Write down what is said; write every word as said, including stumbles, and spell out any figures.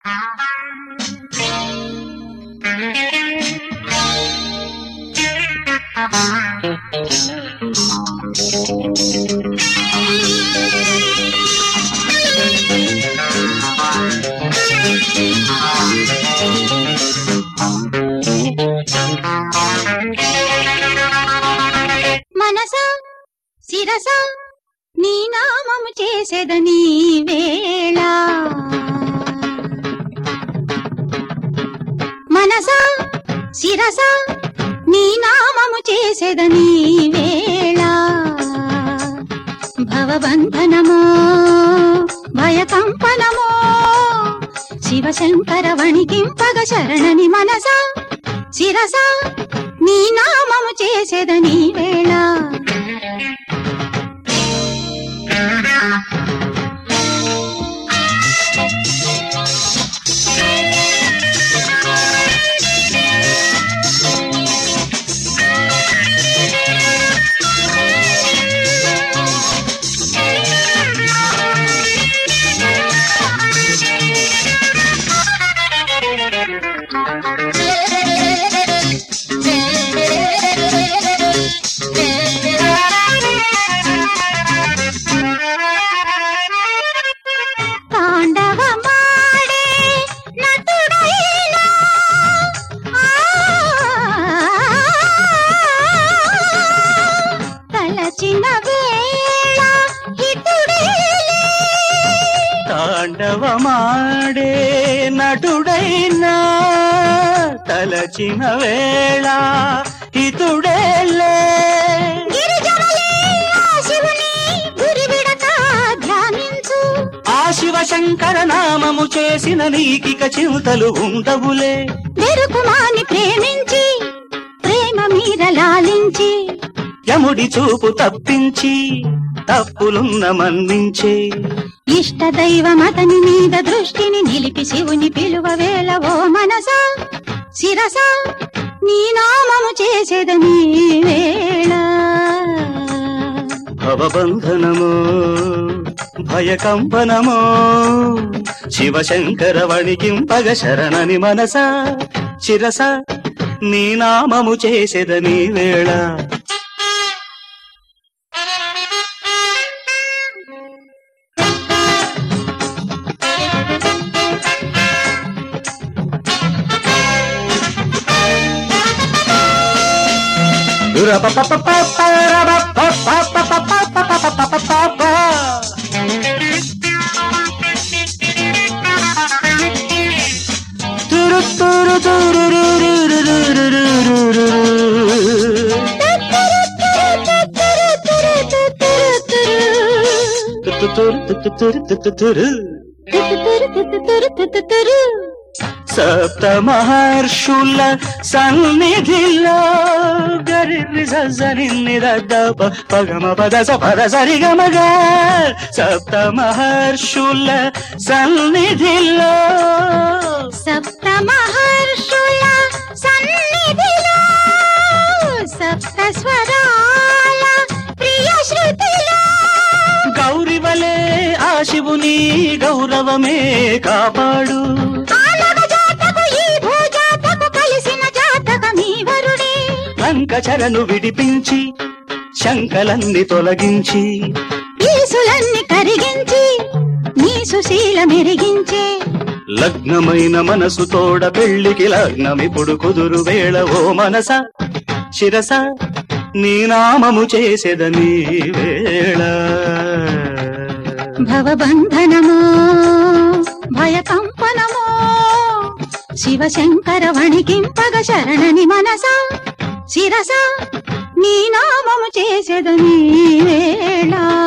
మనసా శిరసా నీ నామము చేసేదని వేళ మనసా శిరసా నీ నామము చేసేదని వేళ భవబంధనమో భయకంపనమో శివశంకర వణికింపగ శరణని మనసా శిరసా నీ నామము చేసేదని వేళ తాండవమాడే నటుడైనా తలచిన వేళ హితుడేలే ఆ శివశంకర నామము చేసిన నీకిక చింతలు ఉండవులే వెరుకుమాని ప్రేమించి ప్రేమ మీద లాలించి యముడి చూపు తప్పించి తప్పులున్న మన్నించే ఇష్ట దైవమతని మీద దృష్టిని నిలిపి శివుని పిలువ వేళ ఓ మనసా శిరసా నీ నామము చేసేదని వేళ భవబంధనమో భయకంపనమో శివశంకర వణికింపగ శరణని మనసా శిరస నీ నామము చేసేదని వేళ సప్త మహర్షుల సన్నిధిలో గరి సరి పగమ పద సపద సరి గమగ సప్త మహర్షుల సన్నిధిలో సప్త మహర్షుల సన్నిధిలో సప్త స్వరాల ప్రియ శృతిలో గౌరివలే ఆ శివుని గౌరవమే కాపాడు శంకచరను విడిపించి శంకలన్ని తొలగించి ఈసులన్ని కరిగించి నీ సుశీల మెరిగించే లగ్నమైన మనసు తోడ పెళ్లికి లగ్నమిప్పుడు కుదురు వేళ ఓ మనస శిరస నీ నామము చేసేదని వేళ భవబంధనమో భయకంపనమో శివశంకర వణికింపగ శరణని మనసా శిరస నీ నామము చేసేదని వేళ